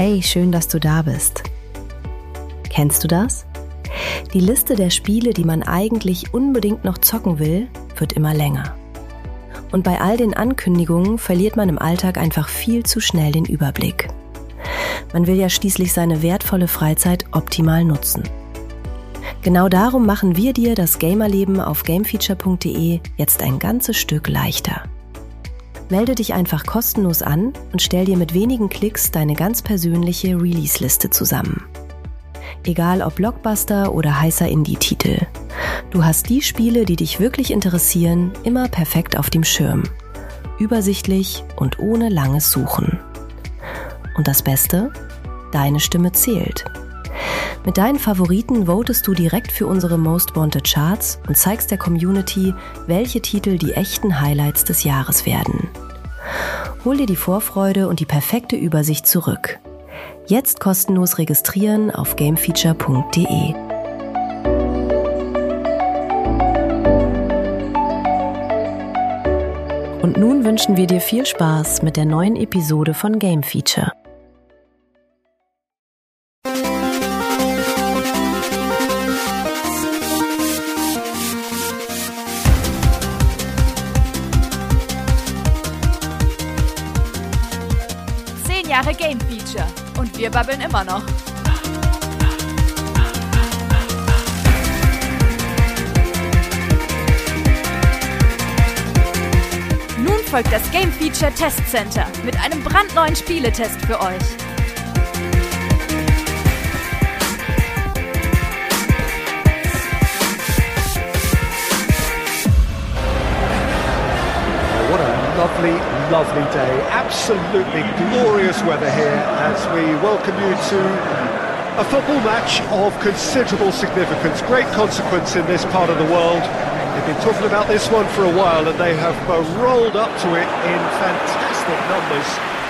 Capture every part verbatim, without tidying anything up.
Hey, schön, dass du da bist. Kennst du das? Die Liste der Spiele, die man eigentlich unbedingt noch zocken will, wird immer länger. Und bei all den Ankündigungen verliert man im Alltag einfach viel zu schnell den Überblick. Man will ja schließlich seine wertvolle Freizeit optimal nutzen. Genau darum machen wir dir das Gamerleben auf gamefeature punkt de jetzt ein ganzes Stück leichter. Melde dich einfach kostenlos an und stell dir mit wenigen Klicks deine ganz persönliche Release-Liste zusammen. Egal ob Blockbuster oder heißer Indie-Titel. Du hast die Spiele, die dich wirklich interessieren, immer perfekt auf dem Schirm. Übersichtlich und ohne langes Suchen. Und das Beste? Deine Stimme zählt. Mit deinen Favoriten votest du direkt für unsere Most Wanted Charts und zeigst der Community, welche Titel die echten Highlights des Jahres werden. Hol dir die Vorfreude und die perfekte Übersicht zurück. Jetzt kostenlos registrieren auf gamefeature punkt de. Und nun wünschen wir dir viel Spaß mit der neuen Episode von Game Feature. Jahre Game Feature und wir babbeln immer noch. Nun folgt das Game Feature Test Center mit einem brandneuen Spieletest für euch. Lovely, lovely day. Absolutely glorious weather here as we welcome you to a football match of considerable significance, great consequence in this part of the world. They've been talking about this one for a while and they have uh, rolled up to it in fantastic numbers.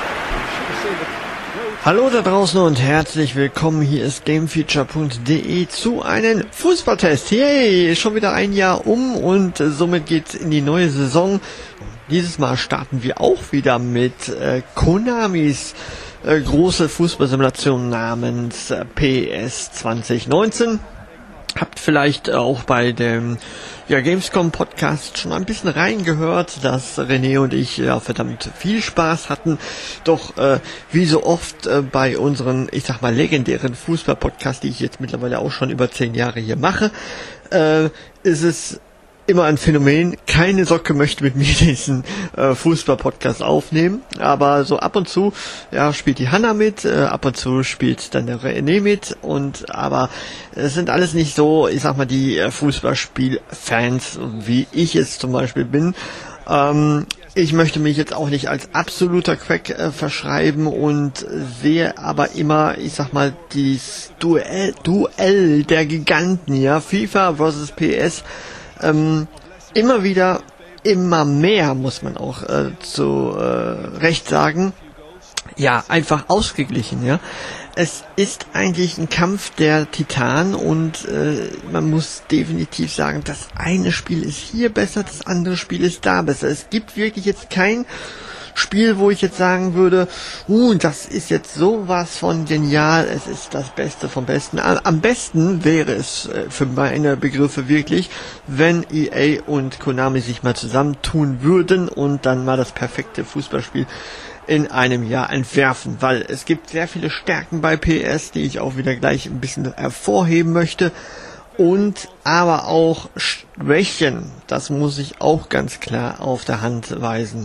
Hallo da draußen und herzlich willkommen. Hier ist gamefeature punkt de zu einem Fußballtest. Yay, schon wieder ein Jahr um und äh, somit geht's in die neue Saison. Dieses Mal starten wir auch wieder mit äh, Konamis äh, große Fußballsimulation namens äh, P E S zwanzig neunzehn. Habt vielleicht auch bei dem ja, Gamescom Podcast schon ein bisschen reingehört, dass René und ich ja verdammt viel Spaß hatten. Doch äh, wie so oft äh, bei unseren, ich sag mal, legendären Fußball-Podcasts, die ich jetzt mittlerweile auch schon über zehn Jahre hier mache, äh, ist es immer ein Phänomen. Keine Socke möchte mit mir diesen äh, Fußball-Podcast aufnehmen, aber so ab und zu ja spielt die Hanna mit, äh, ab und zu spielt dann der René mit und aber es sind alles nicht so, ich sag mal, die äh, Fußballspiel-Fans, wie ich es zum Beispiel bin. Ähm, ich möchte mich jetzt auch nicht als absoluter Crack äh, verschreiben und sehe aber immer, ich sag mal, dieses Duell, Duell der Giganten, ja, FIFA versus P S, Ähm, immer wieder, immer mehr, muss man auch äh, zu äh, Recht sagen, ja, einfach ausgeglichen, ja. Es ist eigentlich ein Kampf der Titanen und äh, man muss definitiv sagen, das eine Spiel ist hier besser, das andere Spiel ist da besser. Es gibt wirklich jetzt kein Spiel, wo ich jetzt sagen würde, uh, das ist jetzt sowas von genial, es ist das Beste vom Besten. Am besten wäre es äh, für meine Begriffe wirklich, wenn E A und Konami sich mal zusammentun würden und dann mal das perfekte Fußballspiel in einem Jahr entwerfen, weil es gibt sehr viele Stärken bei P S, die ich auch wieder gleich ein bisschen hervorheben möchte. Und aber auch Schwächen, das muss ich auch ganz klar auf der Hand weisen.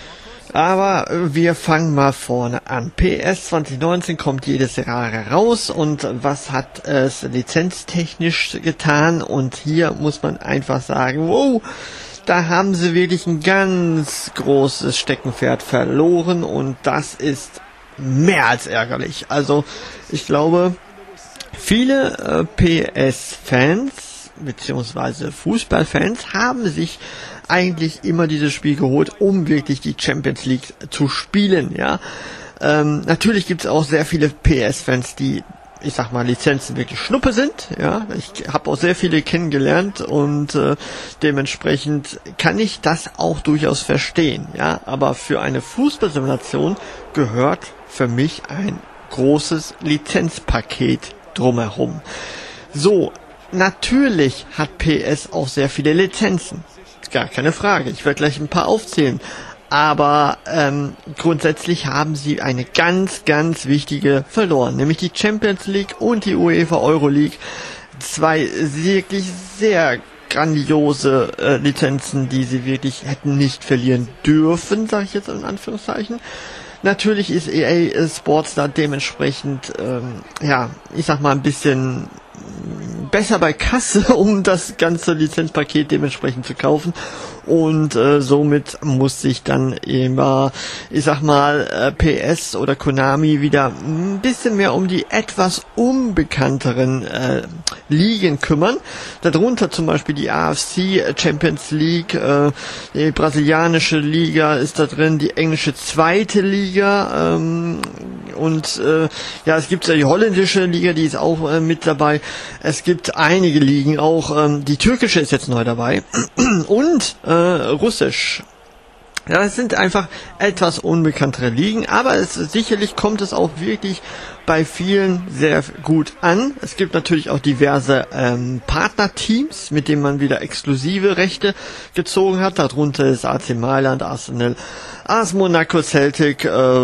Aber wir fangen mal vorne an. P S zwanzig neunzehn kommt jedes Jahr raus und was hat es lizenztechnisch getan? Und hier muss man einfach sagen, wow, da haben sie wirklich ein ganz großes Steckenpferd verloren und das ist mehr als ärgerlich. Also ich glaube, viele äh, P S-Fans beziehungsweise Fußballfans haben sich eigentlich immer dieses Spiel geholt, um wirklich die Champions League zu spielen, ja. Ähm, natürlich gibt es auch sehr viele P S-Fans, die, ich sag mal, Lizenzen wirklich Schnuppe sind, ja. Ich habe auch sehr viele kennengelernt und äh, dementsprechend kann ich das auch durchaus verstehen, ja. Aber für eine Fußballsimulation gehört für mich ein großes Lizenzpaket drumherum. So, natürlich hat P S auch sehr viele Lizenzen. Gar keine Frage. Ich werde gleich ein paar aufzählen. Aber ähm, grundsätzlich haben sie eine ganz, ganz wichtige verloren. Nämlich die Champions League und die UEFA Euroleague. Zwei wirklich sehr grandiose äh, Lizenzen, die sie wirklich hätten nicht verlieren dürfen, sage ich jetzt in Anführungszeichen. Natürlich ist E A Sports da dementsprechend, ähm, ja, ich sag mal ein bisschen besser bei Kasse, um das ganze Lizenzpaket dementsprechend zu kaufen. Und äh, somit muss sich dann immer, ich sag mal, äh, P S oder Konami wieder ein bisschen mehr um die etwas unbekannteren äh, Ligen kümmern. Darunter zum Beispiel die A F C Champions League, äh, die brasilianische Liga ist da drin, die englische zweite Liga ähm, und äh, ja, es gibt ja die holländische Liga, die ist auch äh, mit dabei. Es gibt einige Ligen, auch ähm, die türkische ist jetzt neu dabei und äh, Russisch. Ja, es sind einfach etwas unbekanntere Ligen, aber es sicherlich kommt es auch wirklich bei vielen sehr gut an. Es gibt natürlich auch diverse ähm, Partnerteams, mit denen man wieder exklusive Rechte gezogen hat. Darunter ist A C Mailand, Arsenal, A S Monaco, Celtic, äh,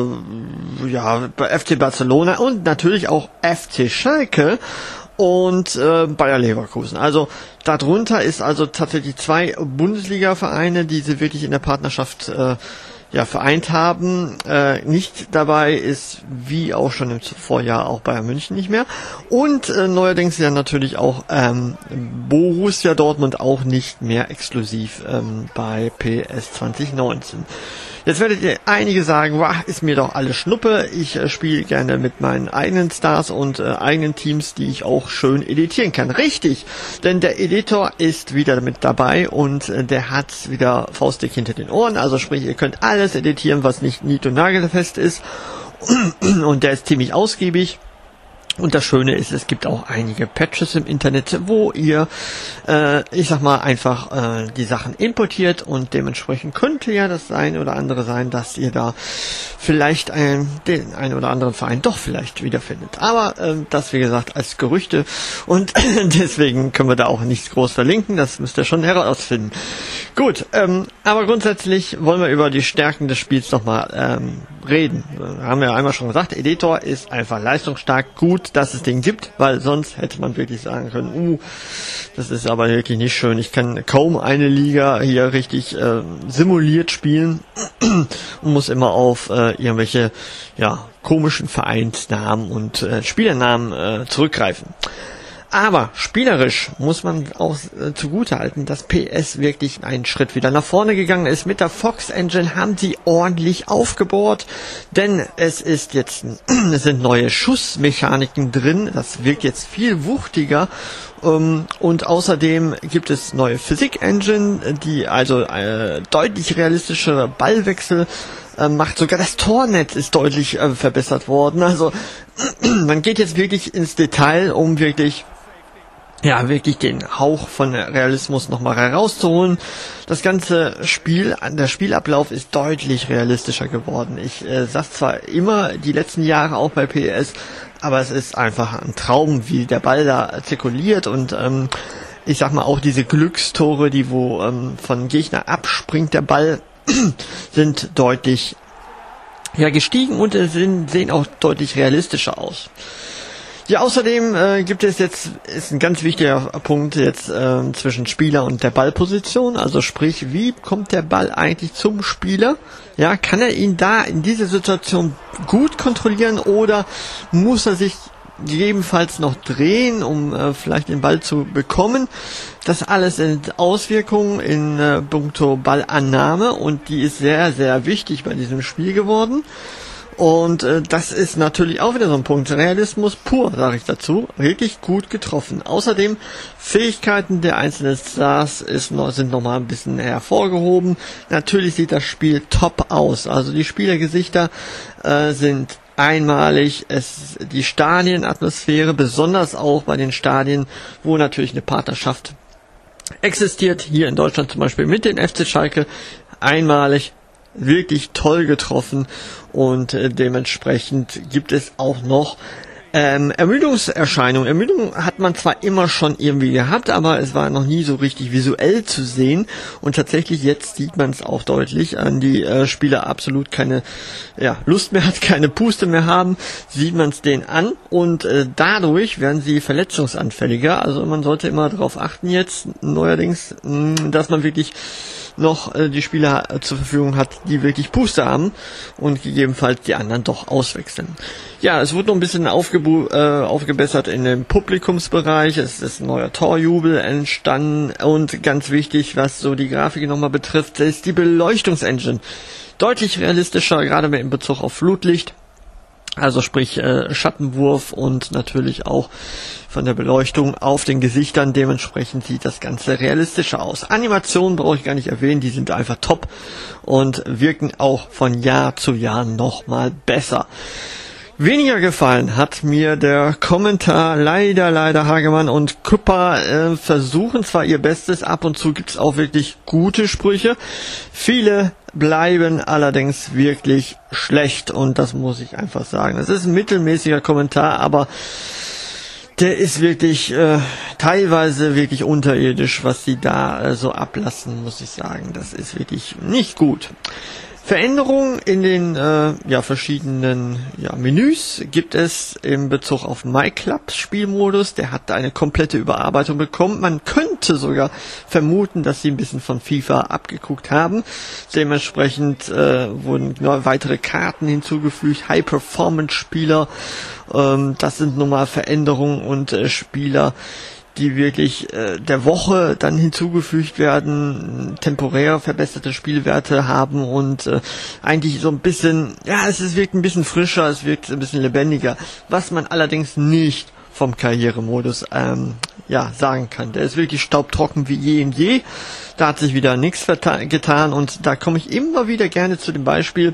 ja, F C Barcelona und natürlich auch F C Schalke und äh, Bayer Leverkusen. Also darunter ist also tatsächlich zwei Bundesliga-Vereine, die sie wirklich in der Partnerschaft äh, ja vereint haben. Äh, nicht dabei ist, wie auch schon im Vorjahr, auch Bayern München nicht mehr. Und äh, neuerdings ja natürlich auch ähm, Borussia Dortmund auch nicht mehr exklusiv ähm, bei P S zwanzig neunzehn. Jetzt werdet ihr einige sagen, wow, ist mir doch alles Schnuppe. Ich äh, spiele gerne mit meinen eigenen Stars und äh, eigenen Teams, die ich auch schön editieren kann. Richtig, denn der Editor ist wieder mit dabei und äh, der hat wieder faustdick hinter den Ohren. Also sprich, ihr könnt alles editieren, was nicht nied- und nagelfest ist. Und der ist ziemlich ausgiebig. Und das Schöne ist, es gibt auch einige Patches im Internet, wo ihr, äh, ich sag mal, einfach äh, die Sachen importiert und dementsprechend könnte ja das ein oder andere sein, dass ihr da vielleicht ein, den einen oder anderen Verein doch vielleicht wiederfindet. Aber äh, das, wie gesagt, als Gerüchte und deswegen können wir da auch nichts groß verlinken, das müsst ihr schon herausfinden. Gut, ähm, aber grundsätzlich wollen wir über die Stärken des Spiels nochmal ähm, reden. Wir haben ja einmal schon gesagt, Editor ist einfach leistungsstark, gut, dass es den gibt, weil sonst hätte man wirklich sagen können, uh, das ist aber wirklich nicht schön. Ich kann kaum eine Liga hier richtig äh, simuliert spielen und muss immer auf äh, irgendwelche ja komischen Vereinsnamen und äh, Spielernamen äh, zurückgreifen. Aber spielerisch muss man auch äh, zugutehalten, dass P S wirklich einen Schritt wieder nach vorne gegangen ist. Mit der Fox Engine haben sie ordentlich aufgebohrt, denn es ist jetzt, es sind neue Schussmechaniken drin. Das wirkt jetzt viel wuchtiger. Um, und außerdem gibt es neue Physik Engine, die also äh, deutlich realistischere Ballwechsel äh, macht. Sogar das Tornetz ist deutlich äh, verbessert worden. Also man geht jetzt wirklich ins Detail, um wirklich ja, wirklich den Hauch von Realismus nochmal herauszuholen. Das ganze Spiel, der Spielablauf ist deutlich realistischer geworden. Ich äh, sag zwar immer die letzten Jahre auch bei P S, aber es ist einfach ein Traum, wie der Ball da zirkuliert und ähm, ich sag mal auch diese Glückstore, die wo ähm, von Gegner abspringt, der Ball, sind deutlich ja gestiegen und äh, sind, sehen auch deutlich realistischer aus. Ja, außerdem äh, gibt es jetzt, ist ein ganz wichtiger Punkt jetzt äh, zwischen Spieler und der Ballposition, also sprich, wie kommt der Ball eigentlich zum Spieler? Ja, kann er ihn da in dieser Situation gut kontrollieren oder muss er sich gegebenenfalls noch drehen, um äh, vielleicht den Ball zu bekommen? Das alles sind Auswirkungen in äh, puncto Ballannahme und die ist sehr, sehr wichtig bei diesem Spiel geworden. Und äh, das ist natürlich auch wieder so ein Punkt. Realismus pur, sage ich dazu. Wirklich gut getroffen. Außerdem, Fähigkeiten der einzelnen Stars ist noch, sind nochmal ein bisschen hervorgehoben. Natürlich sieht das Spiel top aus. Also die Spielergesichter äh, sind einmalig. Es, die Stadienatmosphäre, besonders auch bei den Stadien, wo natürlich eine Partnerschaft existiert. Hier in Deutschland zum Beispiel mit den F C Schalke. Einmalig. wirklich toll getroffen und äh, dementsprechend gibt es auch noch Ähm, Ermüdungserscheinungen. Ermüdung hat man zwar immer schon irgendwie gehabt, aber es war noch nie so richtig visuell zu sehen und tatsächlich jetzt sieht man es auch deutlich, an die äh, Spieler absolut keine ja, Lust mehr hat, keine Puste mehr haben, sieht man es denen an und äh, dadurch werden sie verletzungsanfälliger, also man sollte immer darauf achten jetzt neuerdings, mh, dass man wirklich noch äh, die Spieler äh, zur Verfügung hat, die wirklich Puste haben und gegebenenfalls die anderen doch auswechseln. Ja, es wurde noch ein bisschen aufgebu- äh, aufgebessert in dem Publikumsbereich, es ist ein neuer Torjubel entstanden und ganz wichtig, was so die Grafik nochmal betrifft, ist die Beleuchtungsengine. Deutlich realistischer, gerade in Bezug auf Flutlicht. Also sprich äh, Schattenwurf und natürlich auch von der Beleuchtung auf den Gesichtern. Dementsprechend sieht das Ganze realistischer aus. Animationen brauche ich gar nicht erwähnen, die sind einfach top und wirken auch von Jahr zu Jahr nochmal besser. Weniger gefallen hat mir der Kommentar, leider, leider Hagemann und Küpper äh, versuchen zwar ihr Bestes, ab und zu gibt's auch wirklich gute Sprüche, viele bleiben allerdings wirklich schlecht und das muss ich einfach sagen. Das ist ein mittelmäßiger Kommentar, aber der ist wirklich äh, teilweise wirklich unterirdisch, was sie da äh, so ablassen, muss ich sagen. Das ist wirklich nicht gut. Veränderungen in den äh, ja, verschiedenen ja, Menüs gibt es in Bezug auf MyClubs Spielmodus. Der hat eine komplette Überarbeitung bekommen. Man könnte sogar vermuten, dass sie ein bisschen von FIFA abgeguckt haben. Dementsprechend äh, wurden weitere Karten hinzugefügt, High-Performance-Spieler. Ähm, das sind nun mal Veränderungen und äh, Spieler, die wirklich äh, der Woche dann hinzugefügt werden, temporär verbesserte Spielwerte haben und äh, eigentlich so ein bisschen, ja, es ist, wirkt ein bisschen frischer, es wirkt ein bisschen lebendiger, was man allerdings nicht vom Karrieremodus ähm, ja sagen kann. Der ist wirklich staubtrocken wie je und je, da hat sich wieder nichts verta- getan und da komme ich immer wieder gerne zu dem Beispiel,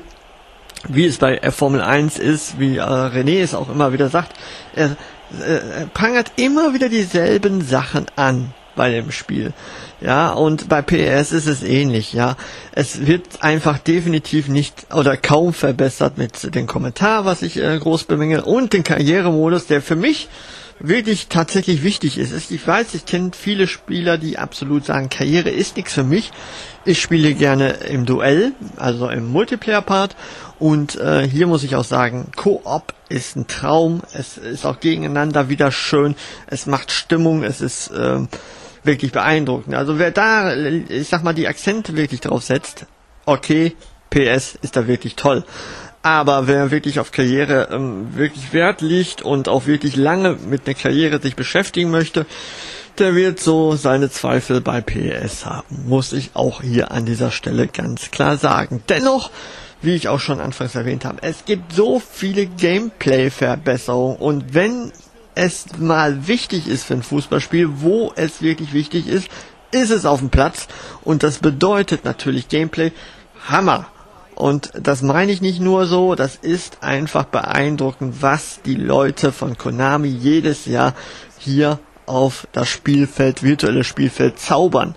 wie es bei Formel eins ist, wie äh, René es auch immer wieder sagt, er äh, prangert immer wieder dieselben Sachen an bei dem Spiel. Ja, und bei P S ist es ähnlich, ja. Es wird einfach definitiv nicht oder kaum verbessert mit dem Kommentar, was ich äh, groß bemängel, und den Karrieremodus, der für mich wirklich tatsächlich wichtig ist. Ich weiß, ich kenne viele Spieler, die absolut sagen, Karriere ist nichts für mich. Ich spiele gerne im Duell, also im Multiplayer-Part. Und äh, hier muss ich auch sagen, Koop ist ein Traum. Es ist auch gegeneinander wieder schön. Es macht Stimmung. Es ist äh, wirklich beeindruckend. Also wer da, ich sag mal, die Akzente wirklich drauf setzt, okay, P S ist da wirklich toll. Aber wer wirklich auf Karriere ähm, wirklich Wert legt und auch wirklich lange mit einer Karriere sich beschäftigen möchte, der wird so seine Zweifel bei P S haben. Muss ich auch hier an dieser Stelle ganz klar sagen. Dennoch, wie ich auch schon anfangs erwähnt habe, es gibt so viele Gameplay-Verbesserungen und wenn es mal wichtig ist für ein Fußballspiel, wo es wirklich wichtig ist, ist es auf dem Platz und das bedeutet natürlich Gameplay Hammer. Und das meine ich nicht nur so, das ist einfach beeindruckend, was die Leute von Konami jedes Jahr hier auf das Spielfeld, virtuelle Spielfeld zaubern.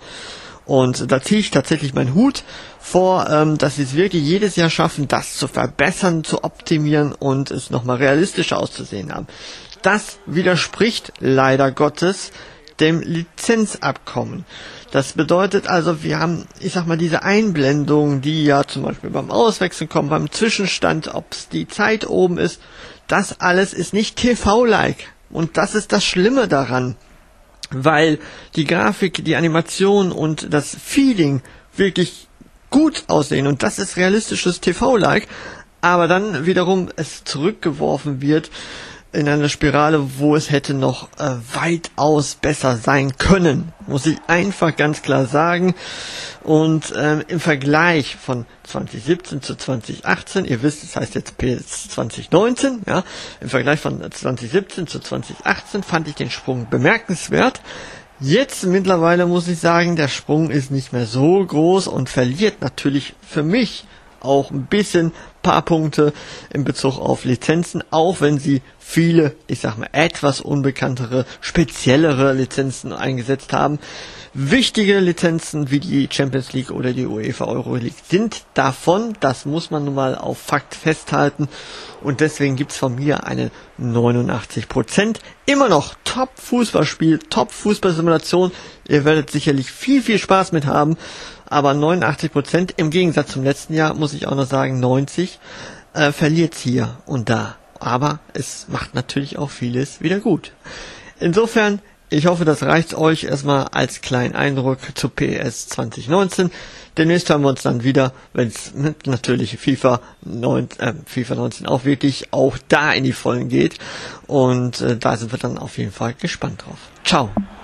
Und da ziehe ich tatsächlich meinen Hut vor, ähm, dass sie es wirklich jedes Jahr schaffen, das zu verbessern, zu optimieren und es nochmal realistischer auszusehen haben. Das widerspricht leider Gottes dem Lizenzabkommen. Das bedeutet also, wir haben, ich sag mal, diese Einblendungen, die ja zum Beispiel beim Auswechseln kommen, beim Zwischenstand, ob es die Zeit oben ist, das alles ist nicht T V-like. Und das ist das Schlimme daran, weil die Grafik, die Animation und das Feeling wirklich gut aussehen und das ist realistisches T V-like, aber dann wiederum es zurückgeworfen wird in einer Spirale, wo es hätte noch äh, weitaus besser sein können, muss ich einfach ganz klar sagen. Und ähm, im Vergleich von zwanzig siebzehn zu zwanzig achtzehn, ihr wisst, das heißt jetzt P S zwanzig neunzehn, ja, im Vergleich von zwanzig siebzehn zu zwanzig achtzehn fand ich den Sprung bemerkenswert. Jetzt mittlerweile muss ich sagen, der Sprung ist nicht mehr so groß und verliert natürlich für mich auch ein bisschen paar Punkte in Bezug auf Lizenzen, auch wenn sie viele, ich sag mal, etwas unbekanntere, speziellere Lizenzen eingesetzt haben. Wichtige Lizenzen wie die Champions League oder die UEFA Euroleague sind davon, das muss man nun mal auf Fakt festhalten, und deswegen gibt's von mir eine neunundachtzig Prozent. Immer noch Top-Fußballspiel, Top-Fußballsimulation, ihr werdet sicherlich viel, viel Spaß mit haben, aber neunundachtzig Prozent, im Gegensatz zum letzten Jahr, muss ich auch noch sagen, neunzig, äh, verliert's hier und da. Aber es macht natürlich auch vieles wieder gut. Insofern, ich hoffe, das reicht euch erstmal als kleinen Eindruck zu P E S zwanzig neunzehn. Demnächst hören wir uns dann wieder, wenn es mit natürlich FIFA, neun, äh, FIFA neunzehn auch wirklich auch da in die Vollen geht. Und äh, da sind wir dann auf jeden Fall gespannt drauf. Ciao!